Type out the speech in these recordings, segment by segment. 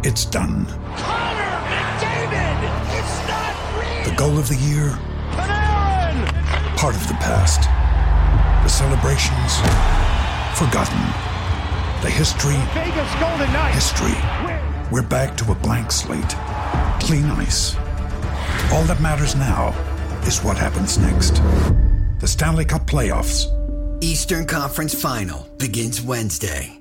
It's done. Connor McDavid! It's not real! The goal of the year? Panarin! Part of the past. The celebrations? Forgotten. The history? Vegas Golden Knights! History. We're back to a blank slate. Clean ice. All that matters now is what happens next. The Stanley Cup playoffs. Eastern Conference Final begins Wednesday.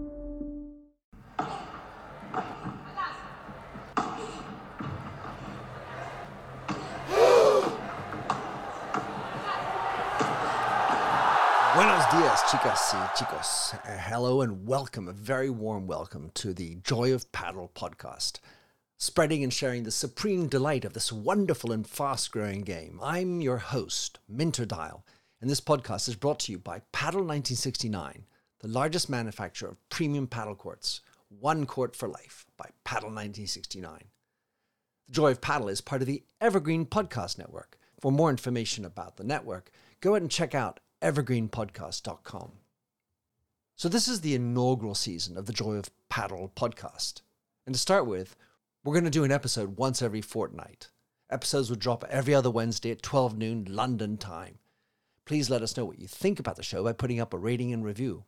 Buenos dias, chicas y chicos. Hello and welcome, a very warm welcome to the Joy of Paddle podcast, spreading and sharing the supreme delight of this wonderful and fast-growing game. I'm your host, Minter Dial, and this podcast is brought to you by Paddle 1969, the largest manufacturer of premium paddle courts, one court for life, by Paddle 1969. The Joy of Paddle is part of the Evergreen Podcast Network. For more information about the network, go ahead and check out evergreenpodcast.com. So this is the inaugural season of the Joy of Paddle podcast. And to start with, we're going to do an episode once every fortnight. Episodes will drop every other Wednesday at 12 noon London time. Please let us know what you think about the show by putting up a rating and review.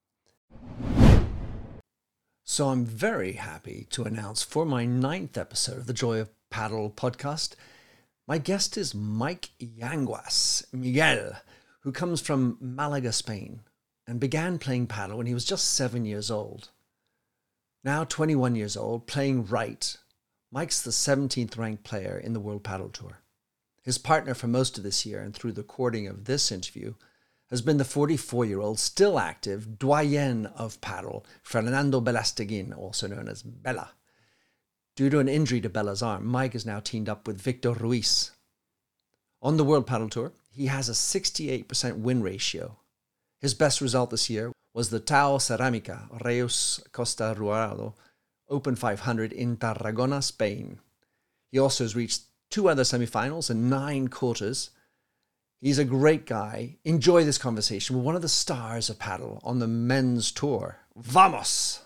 So I'm very happy to announce for my 9th episode of the Joy of Paddle podcast, my guest is Mike Yanguas, Miguel, who comes from Malaga, Spain, and began playing paddle when he was just 7 years old. Now 21 years old, playing right, Mike's the 17th ranked player in the World Paddle Tour. His partner for most of this year and through the recording of this interview has been the 44-year-old, still active, doyen of paddle, Fernando Belasteguin, also known as Bella. Due to an injury to Bella's arm, Mike is now teamed up with Victor Ruiz. On the World Paddle Tour, he has a 68% win ratio. His best result this year was the Tao Ceramica Reus Costa Ruado Open 500 in Tarragona, Spain. He also has reached 2 other semifinals and 9 quarters. He's a great guy. Enjoy this conversation with one of the stars of paddle on the men's tour. Vamos!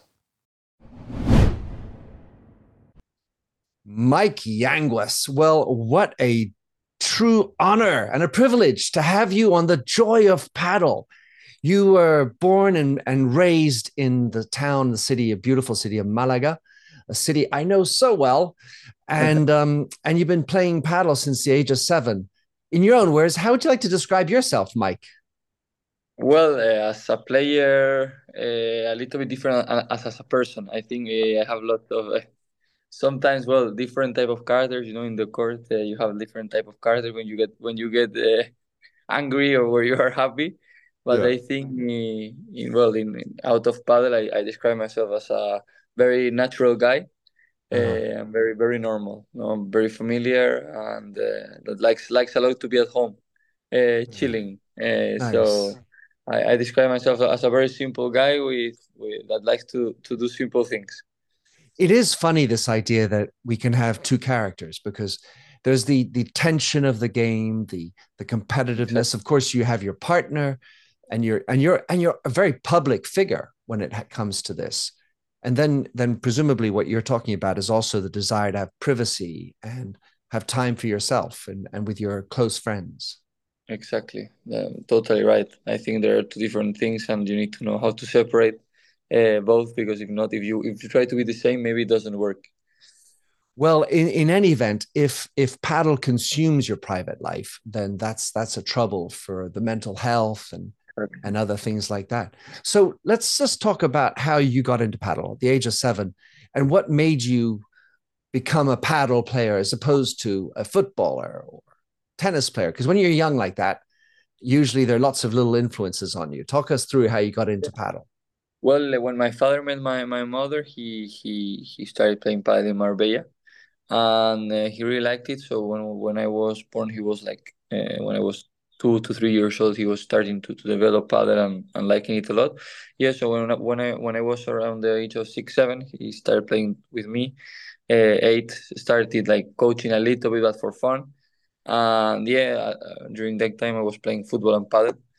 Mike Yanguas. Well, what a true honor and a privilege to have you on the Joy of Paddle. You were born and raised in the beautiful city of Malaga, a city I know so well, and you've been playing paddle since the age of 7. In your own words, how would you like to describe yourself, Mike? Well, as a player, a little bit different as a person. I think I have a lot of sometimes, different type of characters. In the court, you have different type of characters when you get angry or where you are happy. But I think in out of paddle, I describe myself as a very natural guy. I'm very, very normal. I'm very familiar and that likes a lot to be at home, chilling. Nice. So I describe myself as a very simple guy with that likes to do simple things. It is funny, this idea that we can have 2 characters, because there's the tension of the game, the competitiveness. Of course, you have your partner, and you're a very public figure when it comes to this. And then presumably what you're talking about is also the desire to have privacy and have time for yourself and with your close friends. Exactly. Totally right. I think there are 2 different things, and you need to know how to separate both, because if not, if you try to be the same, maybe it doesn't work. Well, in any event, if paddle consumes your private life, then that's a trouble for the mental health and other things like that. So let's just talk about how you got into paddle at the age of 7 and what made you become a paddle player as opposed to a footballer or tennis player. Because when you're young like that, usually there are lots of little influences on you. Talk us through how you got into paddle. Well, when my father met my mother, he started playing paddle in Marbella, and he really liked it. So when I was born, he was like when I was 2 to 3 years old, he was starting to develop paddle and liking it a lot. Yeah. So when I was around the age of 6, 7, he started playing with me. 8 started like coaching a little bit, but for fun. And during that time I was playing football and paddle.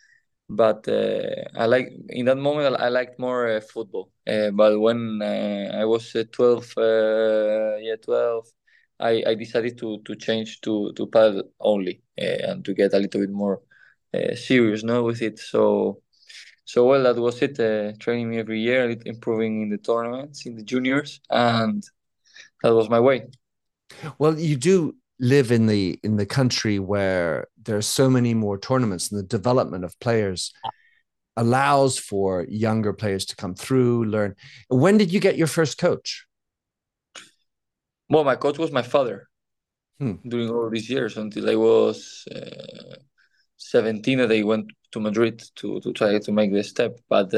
But I like in that moment I liked more football. But when I was 12, 12, I decided to change to paddle only and to get a little bit more serious, no, with it. So well, that was it. Training me every year, improving in the tournaments, in the juniors, and that was my way. Well, you do live in the country where there's so many more tournaments, and the development of players allows for younger players to come through, learn. When did you get your first coach? Well, my coach was my father Hmm. during all these years until I was 17 that I went to Madrid to try to make the step. But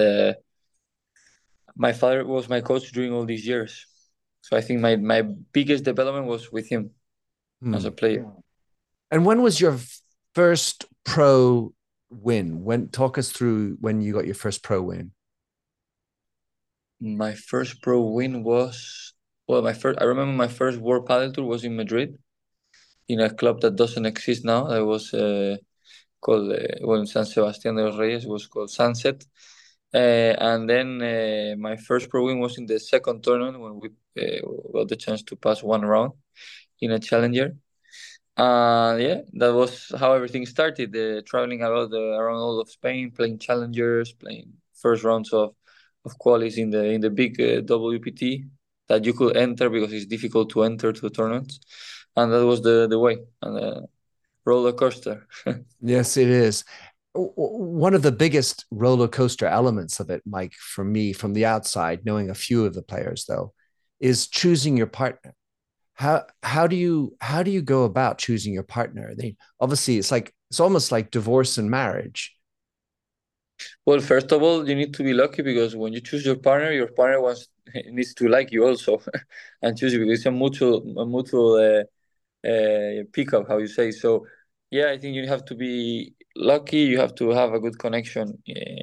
my father was my coach during all these years. So I think my biggest development was with him as Hmm. a player. And when was your first pro win? When talk us through when you got your first pro win. My first pro win was I remember my first World Padel Tour was in Madrid in a club that doesn't exist now. That was called in San Sebastián de los Reyes. It was called Sunset. And then my first pro win was in the second tournament when we got the chance to pass one round in a challenger. Yeah, that was how everything started. Traveling around all of Spain, playing challengers, playing first rounds of qualies in the big WPT that you could enter because it's difficult to enter to tournaments, and that was the way and roller coaster. Yes, it is. One of the biggest roller coaster elements of it, Mike, for me from the outside, knowing a few of the players though, is choosing your partner. How do you go about choosing your partner? They obviously it's almost like divorce and marriage. Well, first of all, you need to be lucky because when you choose your partner wants needs to like you also and choose you because it's a mutual pickup, how you say. So, yeah, I think you have to be lucky. You have to have a good connection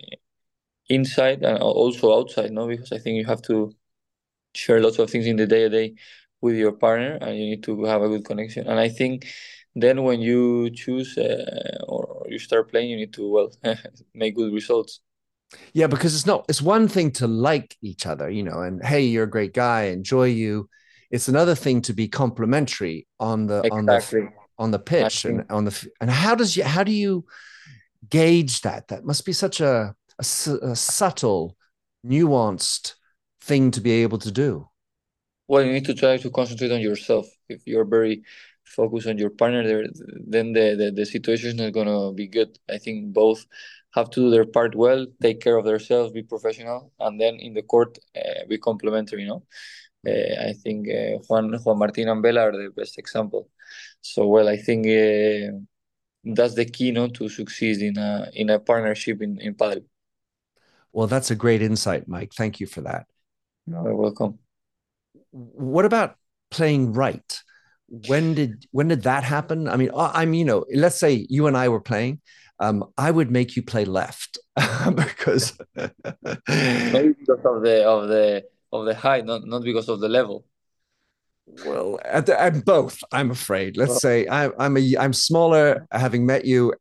inside and also outside, no? Because I think you have to share lots of things in the day to day with your partner, and you need to have a good connection. And I think then when you choose or you start playing, you need to make good results. Yeah, because it's one thing to like each other, and hey, you're a great guy, enjoy you. It's another thing to be complimentary Exactly. on the I pitch and think and how do you gauge that? That must be such a subtle, nuanced thing to be able to do. well, you need to try to concentrate on yourself. If you're very focused on your partner, then the situation is not gonna be good. I think both have to do their part well, take care of themselves, be professional, and then in the court be complementary. I think Juan Martin and Bela are the best example. So well, I think that's the key, to succeed in a partnership in paddle. Well, that's a great insight, Mike. Thank you for that. You're welcome. What about playing right? When did that happen? I mean, let's say you and I were playing. I would make you play left because Maybe because of the height, not because of the level. well, at both, I'm afraid. Let's say I'm smaller, having met you,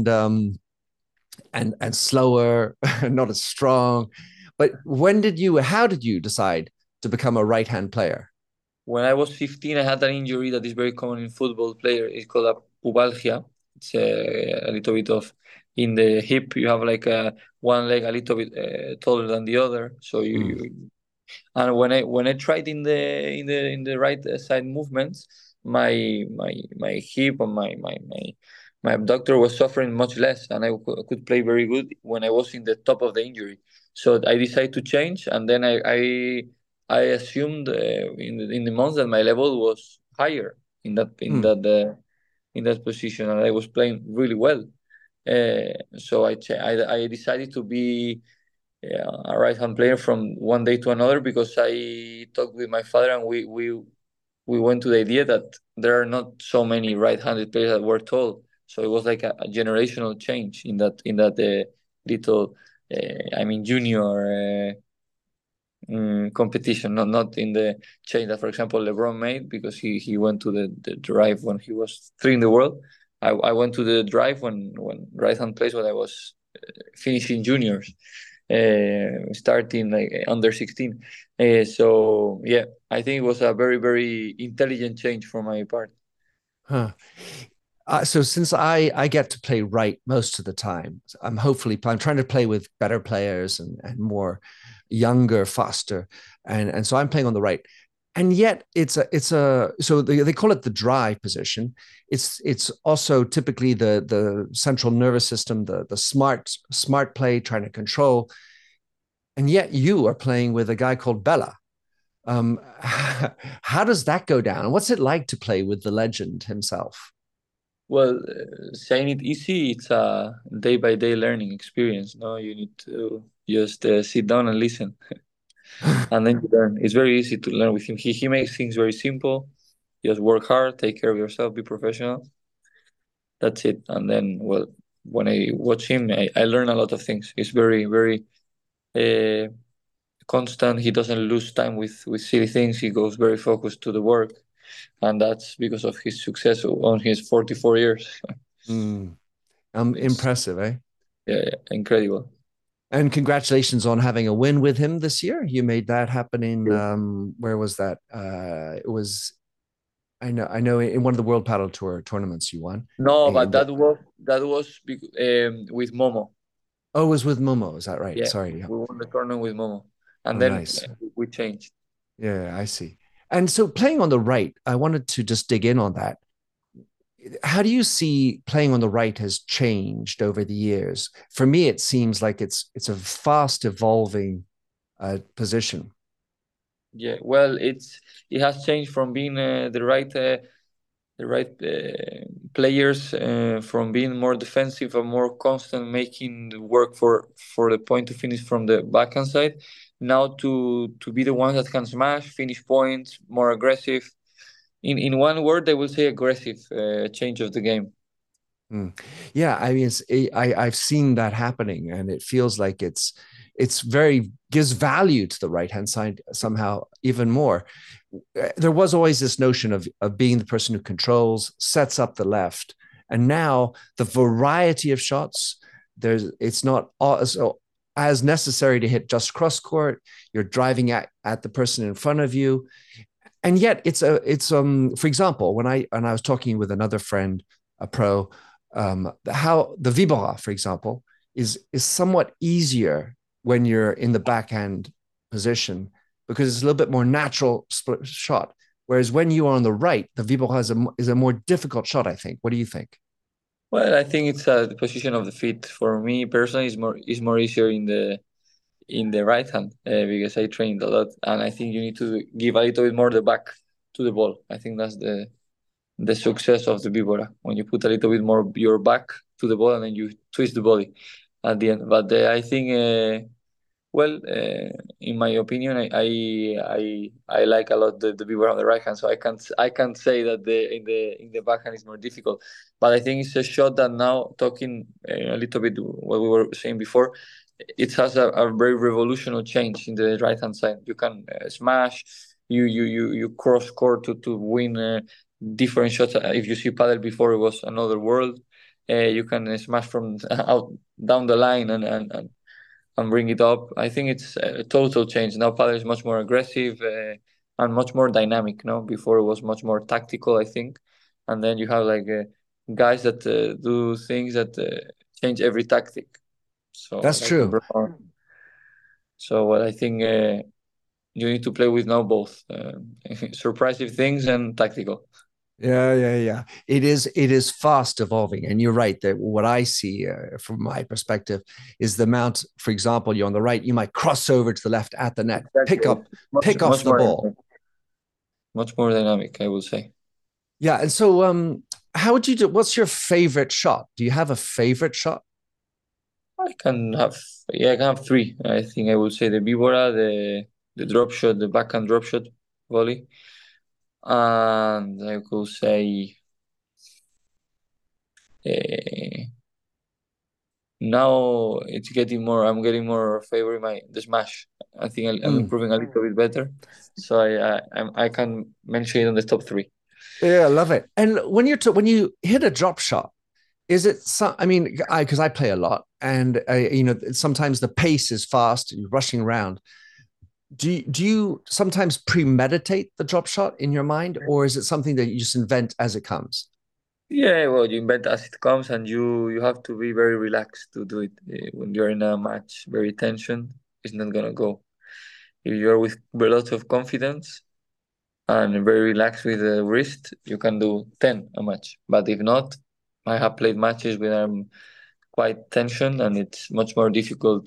and slower, not as strong. But how did you decide to become a right hand player? When I was 15, I had an injury that is very common in football player. It's called a pubalgia. It's a little bit of in the hip. You have like one leg a little bit taller than the other. So Mm. and when I tried in the right side movements, my hip and my abductor was suffering much less, and I could play very good when I was in the top of the injury. So I decided to change, and then I assumed in the months that my level was higher in that in Mm. that uh, in that position, and I was playing really well. So I decided to be a right hand player from one day to another because I talked with my father and we went to the idea that there are not so many right-handed players that were tall. So it was like a generational change in that little junior competition, not in the change that, for example, LeBron made because he went to the drive when he was three in the world. I went to the drive when right hand plays when I was finishing juniors, starting like under 16. So yeah, I think it was a very, very intelligent change for my part. Huh. So since I get to play right most of the time, I'm trying to play with better players and more younger, faster, and so I'm playing on the right. And yet it's a so they call it the drive position. It's also typically the central nervous system, the smart play trying to control. And yet you are playing with a guy called Bella. How does that go down? What's it like to play with the legend himself? Well, saying it easy, it's a day by day learning experience. No, you need to just sit down and listen, and then you learn. It's very easy to learn with him. He makes things very simple. Just work hard, take care of yourself, be professional. That's it. And then, well, when I watch him, I learn a lot of things. He's very, very uh, constant. He doesn't lose time with silly things. He goes very focused to the work, and that's because of his success on his 44 years. Mm, It's impressive, eh? yeah, yeah, incredible. And congratulations on having a win with him this year. You made that happen in where was that? It was I know in one of the World Paddle Tour tournaments you won. No, but And with Momo. oh, it was with Momo. Is that right? Yeah, Sorry. Yeah. we won the tournament with Momo, and Oh, then nice. we changed. Yeah, I see. And so playing on the right, I wanted to just dig in on that. How do you see playing on the right has changed over the years? For me, it seems like it's a fast evolving position. Yeah, well, it has changed from being the right players from being more defensive and more constant, making the work for the point to finish from the backhand side, now to be the ones that can smash, finish points, more aggressive. In one word, I will say aggressive change of the game. Mm. Yeah, I mean, I've seen that happening, and it feels like it's very gives value to the right hand side somehow even more. There was always this notion of being the person who controls, sets up the left, and now the variety of shots. It's not as necessary to hit just cross court. You're driving at the person in front of you, and yet it's for example when I was talking with another friend, a pro, how the vibora, for example, is somewhat easier when you're in the backhand position because it's a little bit more natural split shot. Whereas when you are on the right, the vibora is a more difficult shot, I think. What do you think? Well, I think it's the position of the feet. For me personally, is more easier in the right hand because I trained a lot, and I think you need to give a little bit more the back to the ball. I think that's the success of the Vibora when you put a little bit more your back to the ball and then you twist the body at the end. But I think, in my opinion, I like a lot the Vibora on the right hand, so I can't say that the backhand is more difficult. But I think it's a shot that now talking a little bit what we were saying before. It has a very revolutionary change in the right hand side. You can smash, you cross court to win different shots. If you see paddle before, it was another world. You can smash from out down the line and bring it up. I think it's a total change. Now paddle is much more aggressive and much more dynamic. No, before it was much more tactical, I think. And then you have like guys that do things that change every tactic. So That's like true. so what I think you need to play with now both surprising things and tactical. Yeah, yeah, yeah. It is fast evolving, and you're right that what I see from my perspective is the amount. For example, you're on the right, you might cross over to the left at the net, Exactly. It's pick off the ball. much more dynamic, I would say. Yeah, and so how would you do? What's your favorite shot? Do you have a favorite shot? I can have I can have three. I think I would say the Vibora, the drop shot, the backhand drop shot volley, and I could say uh, now it's getting more. I'm getting more favorite my the smash. I think I'm Mm. improving a little bit better, so I can mention it on the top three. Yeah, I love it. And when you hit a drop shot, Is it some? I mean, because I play a lot, and sometimes the pace is fast, and you're rushing around. Do you sometimes premeditate the drop shot in your mind, or is it something that you just invent as it comes? Yeah, well, you invent as it comes, and you have to be very relaxed to do it. When you're in a match, very tension, it's not gonna go. If you're with a lot of confidence and very relaxed with the wrist, you can do 10 a match. But if not, I have played matches where I'm quite tension, and it's much more difficult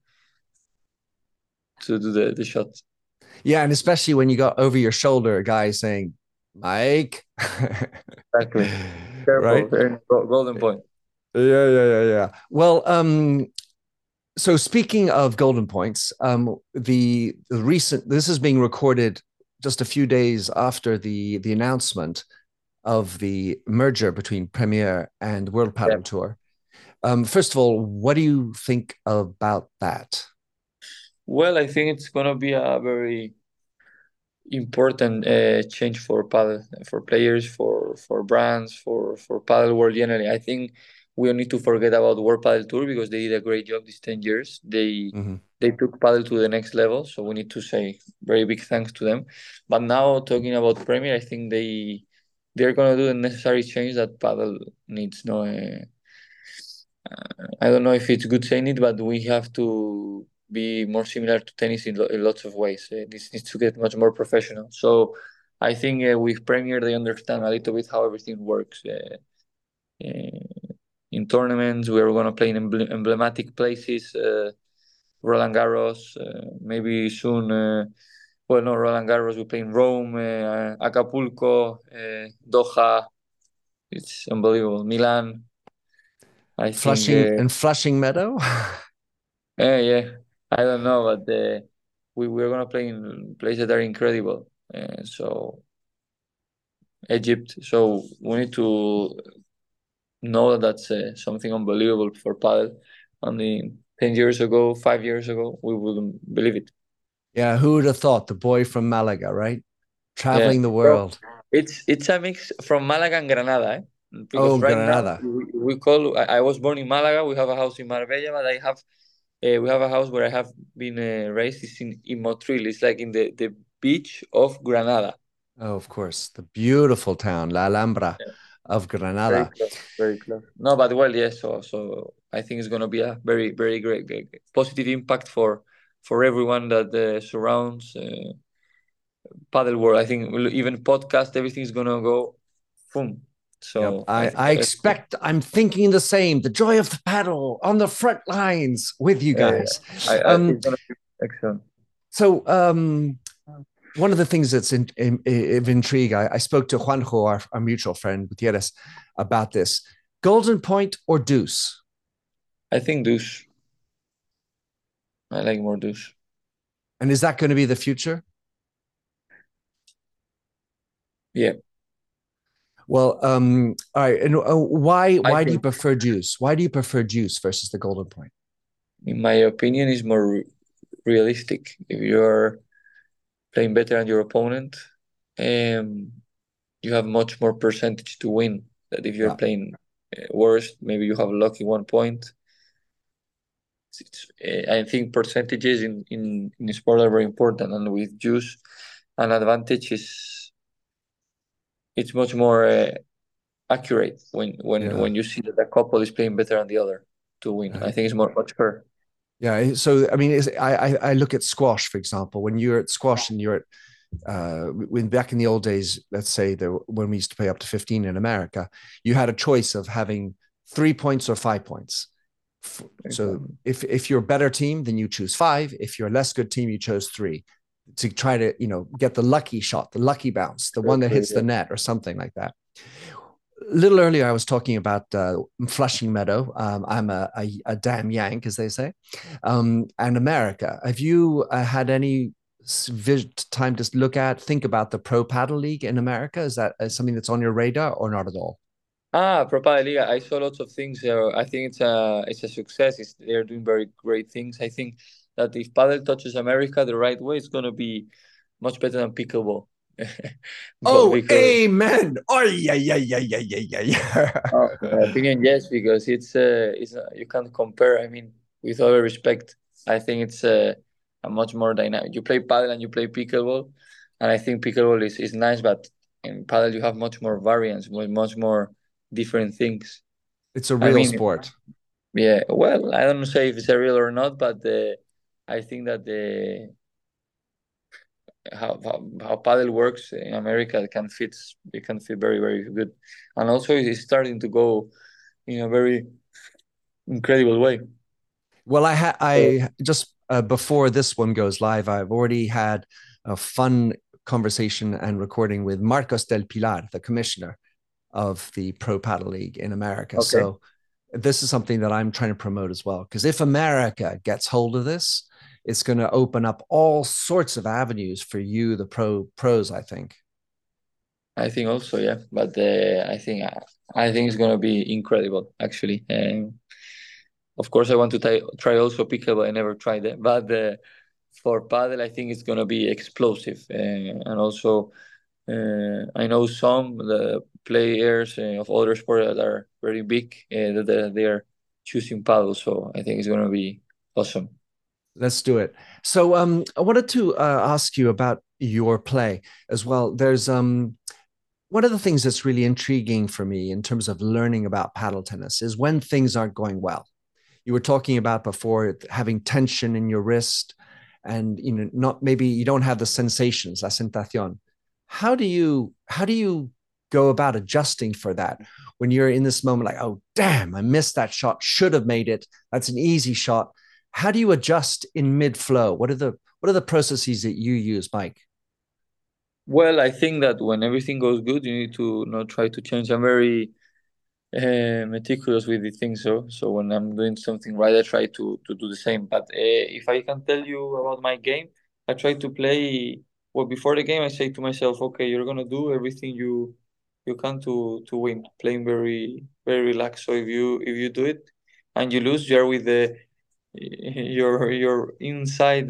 to do the shots. Yeah, and especially when you got over your shoulder a guy saying, "Mike," Exactly. Careful, right? very golden point. Yeah. Well, so speaking of golden points, the recent this is being recorded just a few days after the announcement of the merger between Premier and World Yeah. Paddle Tour. First of all, what do you think about that? Well, I think it's gonna be a very important change for paddle, for players, for brands, for paddle world generally. I think we don't need to forget about World Paddle Tour because they did a great job these 10 years. Mm-hmm. They took paddle to the next level, so we need to say very big thanks to them. But now talking about Premier, I think they're gonna do the necessary change that paddle needs. No, I don't know if it's good saying it, but we have to be more similar to tennis in lots of ways. This needs to get much more professional. So I think with Premier, they understand a little bit how everything works. In tournaments, we are going to play in emblematic places, Roland Garros, maybe soon. Well, no, Roland Garros, we play in Rome, Acapulco, Doha. It's unbelievable. Milan, I think. Flushing Meadow. Yeah, I don't know, but we're gonna play in places that are incredible. So Egypt. So we need to know that that's something unbelievable for paddle. Only 10 years ago, 5 years ago, we wouldn't believe it. Yeah, who would have thought? The boy from Malaga, right? Yeah. Traveling the So world. it's a mix from Malaga and Granada, eh? Because Oh, right now Granada. we call. I was born in Malaga. We have a house in Marbella, but I have we have a house where I have been raised. It's in Motril. It's like in the beach of Granada. Oh, of course. The beautiful town, La Alhambra Yeah, of very Granada. close, very close. No, but well, yes. So I think it's gonna be a very very great positive impact for everyone that surrounds paddle world. I think even podcast, everything's gonna go, boom. Yep. So I think I expect I'm thinking the same. The joy of the paddle on the front lines with you yeah, guys. I think it's gonna be excellent. So one of the things that's of intrigue, I spoke to Juanjo, our mutual friend, Gutierrez, about this. Golden Point or Deuce? I think douche. I like more douche. And is that going to be the future? Yeah, Well, all right. And I why do you think, prefer Deuce? Why do you prefer Deuce versus the Golden Point? in my opinion, is more realistic. If you're playing better than your opponent, um, you have much more percentage to win. That if you're Yeah. playing worse, maybe you have lucky 1 point. I think percentages in sport are very important, and with juice, an advantage is it's much more accurate Yeah. when you see that a couple is playing better than the other to win. I think it's much fair. Yeah. So, I mean, I look at squash, for example. When you're at squash and you're at, when back in the old days, let's say when we used to play up to 15 in America, you had a choice of having 3 points or 5 points. So if you're a better team, then you choose five. If you're a less good team, you chose three to try to, get the lucky shot, the lucky bounce, the one that hits the net or something like that. A little earlier, I was talking about Flushing Meadow. I'm a damn Yank, as they say, and America. Have you had any time to think about the Pro Paddle League in America? Is that something that's on your radar or not at all? Pro Padel Liga. I saw lots of things. I think it's a success. They're doing very great things. I think that if paddle touches America the right way, it's gonna be much better than pickleball. But Oh, because amen. Oh, yeah, yeah, yeah, yeah, yeah, yeah. in my opinion, yes, because it's you can't compare. I mean, with all respect, I think it's a much more dynamic. You play paddle and you play pickleball, and I think pickleball is nice, but in paddle you have much more variance, much more different things. It's a I real mean, sport. yeah. Well, I don't say if it's a real or not, but I think that the how paddle works in America can fit very very good, and also it's starting to go in a very incredible way. Well, So, I just before this one goes live, I've already had a fun conversation and recording with Marcos del Pilar, the commissioner of the Pro Paddle League in America. okay, So this is something that I'm trying to promote as well. Because if America gets hold of this, it's going to open up all sorts of avenues for you, the pros, I think. I think also yeah, but I think it's gonna be incredible actually. Of course, I want to try also pickleball. I never tried it, but for paddle, I think it's gonna be explosive, and also I know some the players of other sports that are very big that they are choosing paddle. So I think it's gonna be awesome. Let's do it. So I wanted to ask you about your play as well. There's one of the things that's really intriguing for me in terms of learning about paddle tennis is when things aren't going well. You were talking about before having tension in your wrist and not maybe you don't have the sensations, la sensación. How do you go about adjusting for that when you're in this moment like, oh damn, I missed that shot, should have made it. That's an easy shot. How do you adjust in mid flow? What are the processes that you use, Mike? Well, I think that when everything goes good, you need to not try to change. I'm very meticulous with the things. So when I'm doing something right, I try to do the same. But if I can tell you about my game, I try to play. Well, before the game, I say to myself, okay, you're gonna do everything you can to win. Playing very very relaxed. So if you do it and you lose, you're with the your inside.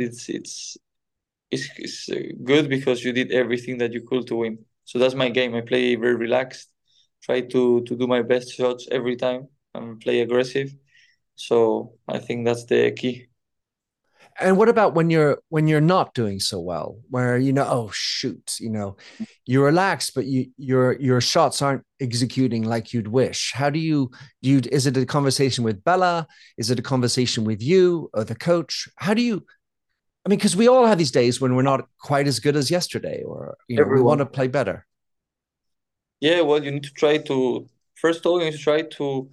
It's good because you did everything that you could to win. So that's my game. I play very relaxed, try to do my best shots every time, and play aggressive. So I think that's the key. And what about when you're not doing so well, where oh shoot, you relax, but your shots aren't executing like you'd wish. How do you is it a conversation with Bella? Is it a conversation with you or the coach? How do you I mean, because we all have these days when we're not quite as good as yesterday, or we want Everyone. to play better. Yeah, well, you need to try to first of all you need to try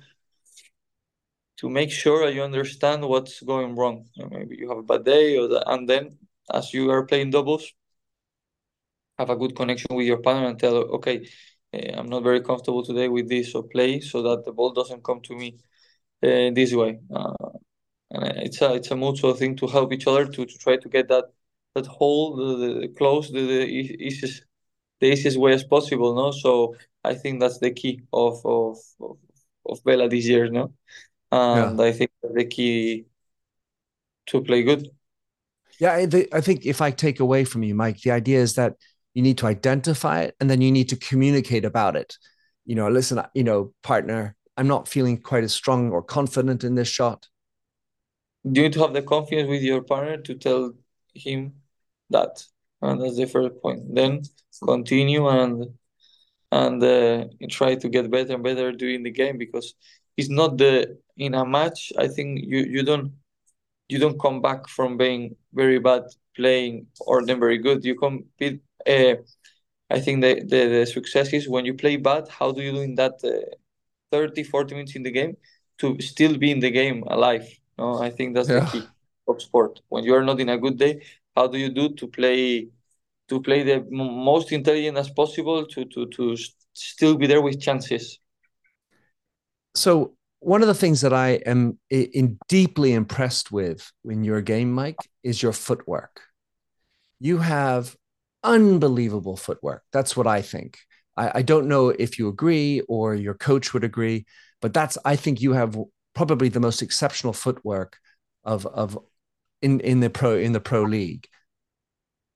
to make sure that you understand what's going wrong. Maybe you have a bad day, and then as you are playing doubles, have a good connection with your partner and tell, okay, I'm not very comfortable today with this, so play so that the ball doesn't come to me this way. And it's a mutual thing to help each other to try to get that hole close the easiest way as possible. No, so I think that's the key of Bella this year. No, Yeah. and I think that's the key to play good. Yeah, I think if I take away from you, Mike, the idea is that you need to identify it and then you need to communicate about it. Listen, partner, I'm not feeling quite as strong or confident in this shot. You need to have the confidence with your partner to tell him that, and that's the first point. Then continue and try to get better and better during the game because it's not the in a match. I think you don't come back from being very bad playing or then very good. You compete. I think the success is when you play bad. How do you do in that 30, 40 minutes in the game to still be in the game alive? No, I think that's the Yeah. key of sport. When you are not in a good day, how do you do to play the most intelligent as possible to still be there with chances? So one of the things that I am deeply impressed with in your game, Mike, is your footwork. You have unbelievable footwork. That's what I think. I don't know if you agree or your coach would agree, but I think you have probably the most exceptional footwork of in the pro league.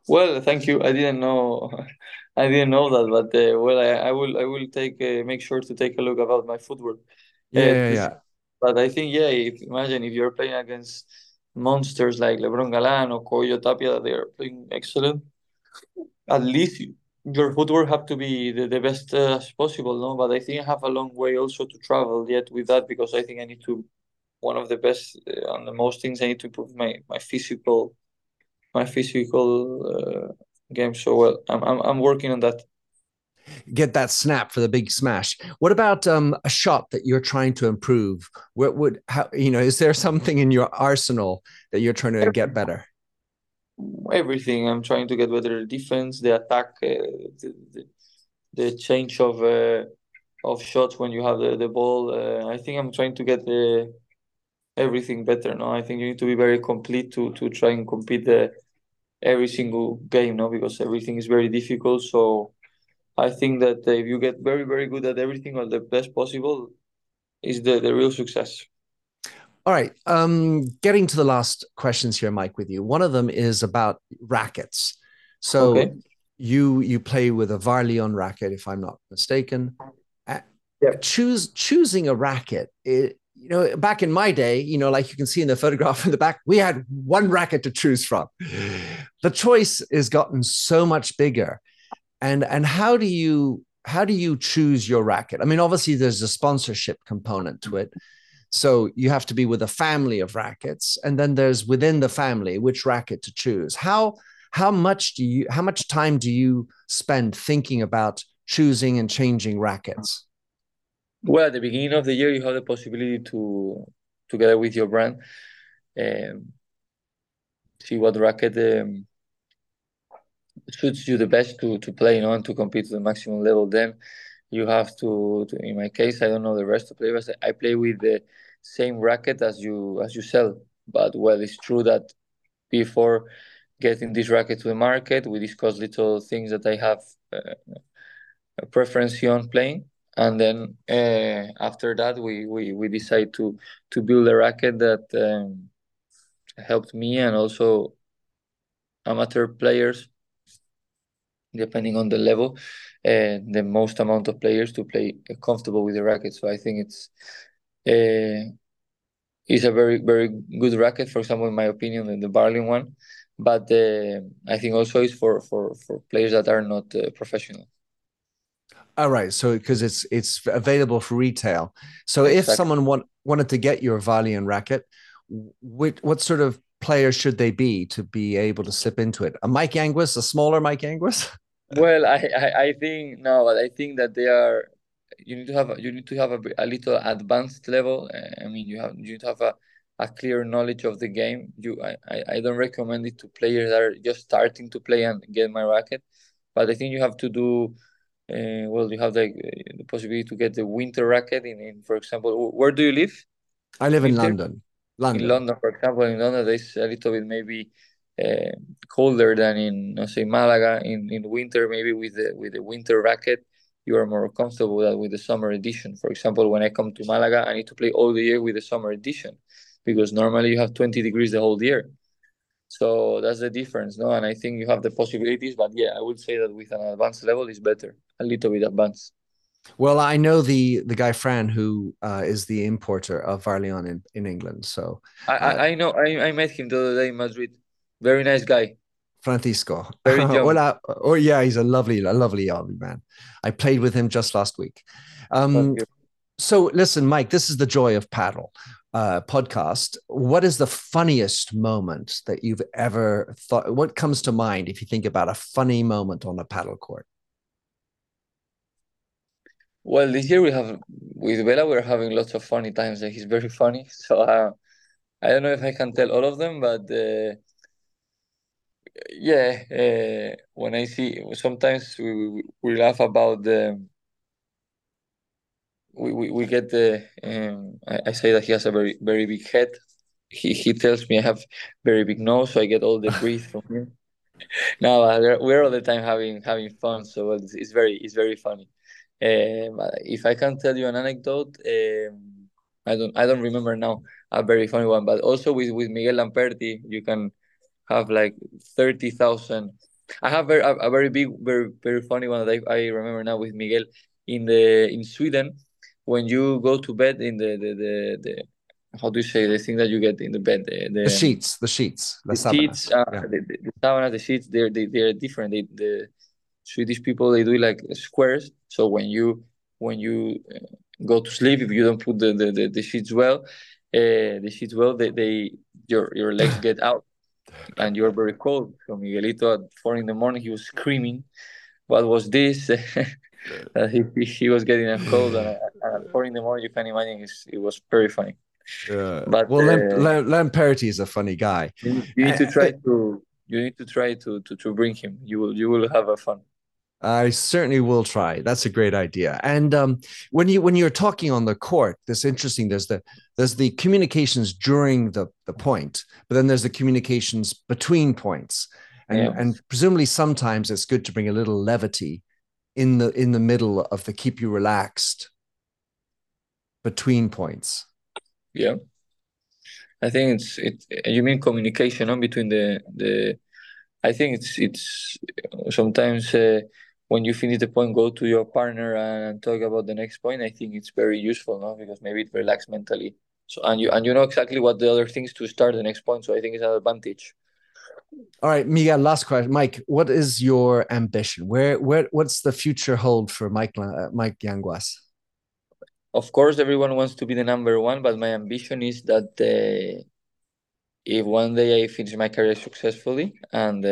Well, thank you. I didn't know, I didn't know that, but well, I will take make sure to take a look about my footwork. Yeah, yeah, To see. yeah. But I think, yeah, if imagine if you're playing against monsters like LeBron Galan or Koyo Tapia, they are playing excellent. At least your footwork have to be the best as possible, no? But I think I have a long way also to travel yet with that, because I think I need to one of the best and the most things I need to improve my physical game. So well, I'm working on that. Get that snap for the big smash. What about a shot that you're trying to improve? What would how is there something in your arsenal that you're trying to get better? Everything. I'm trying to get better defense, the attack, the change of shots when you have the ball. I think I'm trying to get everything better. No, I think you need to be very complete to try and compete every single game. No, because everything is very difficult. So I think that if you get very very good at everything or the best possible, is the real success. All right. Getting to the last questions here, Mike, with you. One of them is about rackets. So Okay. you play with a Varlion racket, if I'm not mistaken. Uh, Yeah. choosing a racket, back in my day, like you can see in the photograph in the back, we had one racket to choose from. The choice has gotten so much bigger. And how do you choose your racket? I mean, obviously there's a sponsorship component to it. So you have to be with a family of rackets, and then there's within the family which racket to choose. How much time do you spend thinking about choosing and changing rackets? Well, at the beginning of the year, you have the possibility to together with your brand, um, see what racket suits you the best to play, and to compete to the maximum level. Then you have in my case, I don't know the rest of the players. I play with the same racket as you sell. But well, it's true that before getting this racket to the market, we discuss little things that I have a preference on playing. And then after that, we decide to build a racket that helped me and also amateur players, depending on the level, the most amount of players to play comfortable with the racket. So I think uh, it's a very very good racket. For example, in my opinion, the Barlin one, but I think also it's for players that are not professional. All right, so because it's available for retail. So if Exactly. someone wanted to get your Valiant racket, what sort of player should they be to be able to slip into it? A Mike Anguis, a smaller Mike Anguis? Well, I think no, but I think that they are. You need to have a little advanced level. I mean, you need to have a clear knowledge of the game. I don't recommend it to players that are just starting to play and get my racket, but I think you have to do. Well, you have the possibility to get the winter racket in for example, where do you live? I live in Winter London. in London. London, for example, in London, it's a little bit maybe uh, colder than in, let's say, Malaga. In winter, maybe with the winter racket, you are more comfortable than with the summer edition. For example, when I come to Malaga, I need to play all the year with the summer edition because normally you have 20 degrees the whole year. So that's the difference, no? And I think you have the possibilities, but yeah, I would say that with an advanced level is better, a little bit advanced. Well, I know the guy Fran who is the importer of Varlion in England. So I uh, I, I know I met him the other day in Madrid. Very nice guy, Francisco. very young. Hola. Oh yeah, he's a lovely young man. I played with him just last week. Um, so listen, Mike, this is the Joy of Paddle podcast. What is the funniest moment that you've ever thought? What comes to mind if you think about a funny moment on a paddle court? Well, this year we have with Bella, we're having lots of funny times, and he's very funny. So I don't know if I can tell all of them, but yeah, when I see sometimes we laugh about the we get the I say that he has a very very big head. He tells me I have very big nose, so I get all the breath from him. No, we're all the time having fun, so it's very funny. If I can tell you an anecdote, I don't remember now a very funny one, but also with Miguel Lamperti, you can have like 30,000 I have a very big, very funny one that I remember now with Miguel in Sweden. When you go to bed in the how do you say the thing that you get in the bed, The sheets, la sheets, sábanas. the sábanas, the sheets, they're different. The Swedish people, they do like squares. So when you go to sleep, if you don't put the sheets well, your legs get out and you're very cold. So Miguelito at 4 a.m, he was screaming, "What was this?" That he was getting a cold, and at 4 a.m, you can imagine it was very funny. But Well, Lamperti is a funny guy. you need to try to bring him. You will have a fun. I certainly will try. That's a great idea. And when you're talking on the court, that's interesting. There's the communications during the point, but then there's the communications between points, and presumably sometimes it's good to bring a little levity in the middle of the keep you relaxed between points. Yeah, I think it's you mean communication, no? Between the I think it's sometimes when you finish the point, go to your partner and talk about the next point. I think it's very useful, no? Because maybe it relaxes mentally. So and you know exactly what the other things to start the next point. So I think it's an advantage. All right, Miguel, last question. Mike, what is your ambition? What's the future hold for Mike Yanguas? Of course, everyone wants to be the number one, but my ambition is that if one day I finish my career successfully, and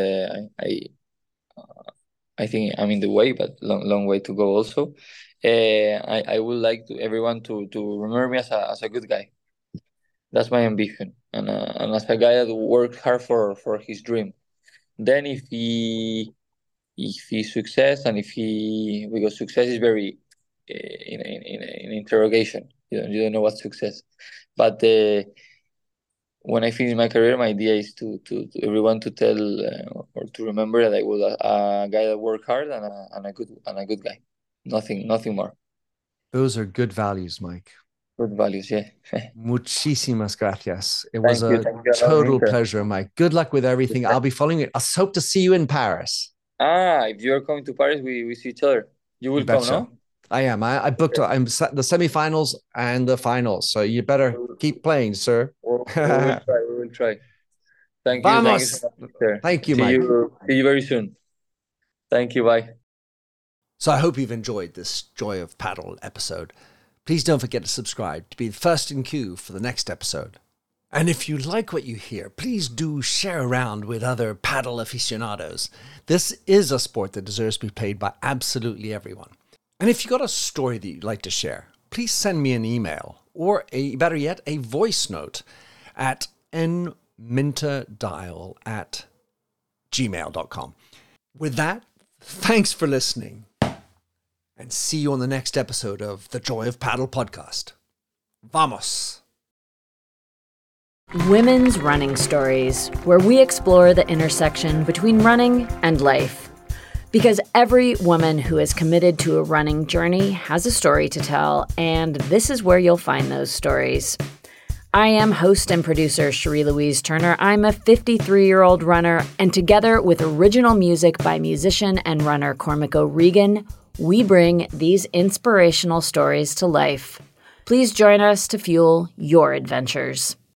I think I'm in the way, but long way to go also. I would like everyone to remember me as a good guy. That's my ambition, and as a guy that worked hard for his dream. Then if he success, and because success is very in interrogation. You don't know what's success, but when I finish my career, my idea is to everyone to tell or to remember that I was a guy that worked hard and a good guy. Nothing more. Those are good values, Mike. Good values, yeah. Muchísimas gracias. It was a total pleasure, Mike. Good luck with everything. I'll be following it. I hope to see you in Paris. If you're coming to Paris, we see each other. You will come, no? I am. I booked. I'm the semifinals and the finals. So you better keep playing, sir. We will try. Thank you. Vamos. Thank you, Mike. See you very soon. Thank you. Bye. So I hope you've enjoyed this Joy of Paddle episode. Please don't forget to subscribe to be the first in queue for the next episode. And if you like what you hear, please do share around with other paddle aficionados. This is a sport that deserves to be played by absolutely everyone. And if you've got a story that you'd like to share, please send me an email or, better yet, a voice note at nminterdial@gmail.com. With that, thanks for listening, and see you on the next episode of the Joy of Paddle podcast. Vamos! Women's Running Stories, where we explore the intersection between running and life. Because every woman who is committed to a running journey has a story to tell, and this is where you'll find those stories. I am host and producer Cherie Louise Turner. I'm a 53-year-old runner, and together with original music by musician and runner Cormac O'Regan, we bring these inspirational stories to life. Please join us to fuel your adventures.